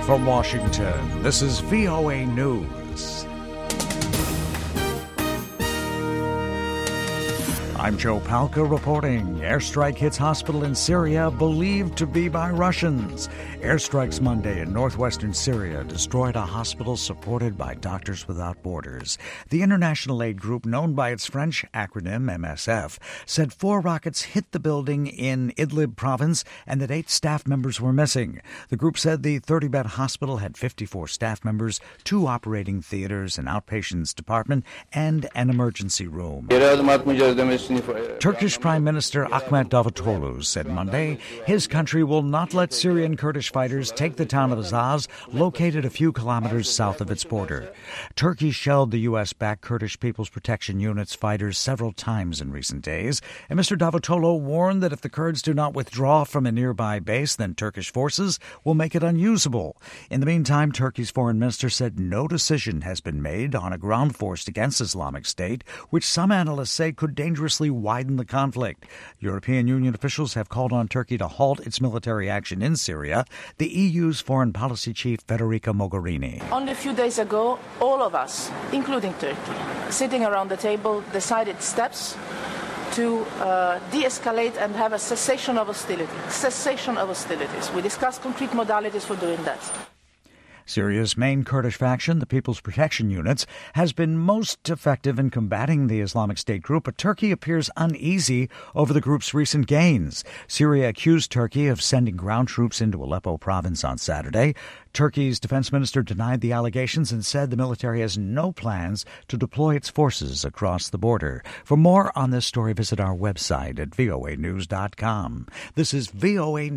From Washington, this is VOA News. I'm Joe Palca reporting. Airstrike hits hospital in Syria believed to be by Russians. Airstrikes Monday in northwestern Syria destroyed a hospital supported by Doctors Without Borders. The international aid group, known by its French acronym MSF, said 4 rockets hit the building in Idlib province and that 8 staff members were missing. The group said the 30-bed hospital had 54 staff members, 2 operating theaters, an outpatients department, and an emergency room. Turkish Prime Minister Ahmet Davutoglu said Monday his country will not let Syrian Kurdish fighters take the town of Azaz, located a few kilometers south of its border. Turkey shelled the U.S.-backed Kurdish People's Protection Unit's fighters several times in recent days, and Mr. Davutoglu warned that if the Kurds do not withdraw from a nearby base, then Turkish forces will make it unusable. In the meantime, Turkey's foreign minister said no decision has been made on a ground force against Islamic State, which some analysts say could dangerously widen the conflict. European Union officials have called on Turkey to halt its military action in Syria. The EU's foreign policy chief, Federica Mogherini. Only a few days ago, all of us, including Turkey, sitting around the table, decided steps to de-escalate and have a cessation of hostilities. We discussed concrete modalities for doing that. Syria's main Kurdish faction, the People's Protection Units, has been most effective in combating the Islamic State group, but Turkey appears uneasy over the group's recent gains. Syria accused Turkey of sending ground troops into Aleppo province on Saturday. Turkey's defense minister denied the allegations and said the military has no plans to deploy its forces across the border. For more on this story, visit our website at voanews.com. This is VOA